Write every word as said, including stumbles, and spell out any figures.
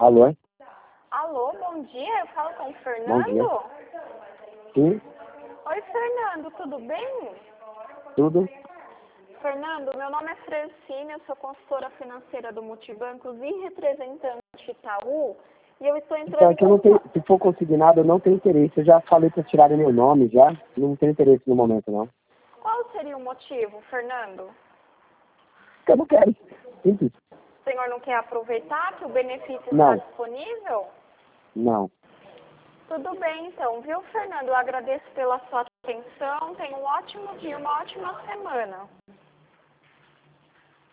Alô? Alô, bom dia, eu falo com o Bom dia. Fernando? Sim, Oi, Fernando, tudo bem? tudo? Fernando, meu nome é Francine, eu sou consultora financeira do Multibancos e representante Itaú, e eu estou Então, entrando é em que eu não tenho, contato. se for consignado, eu não tenho interesse. Eu já falei para tirarem meu nome, já. Não tenho interesse no momento, não. Qual seria o motivo, Fernando? Porque eu não quero. Simples. O senhor não quer aproveitar que o benefício está Não, disponível? não. Tudo bem, então, viu, Fernando? Eu agradeço pela sua atenção, tenha um ótimo dia, uma ótima semana.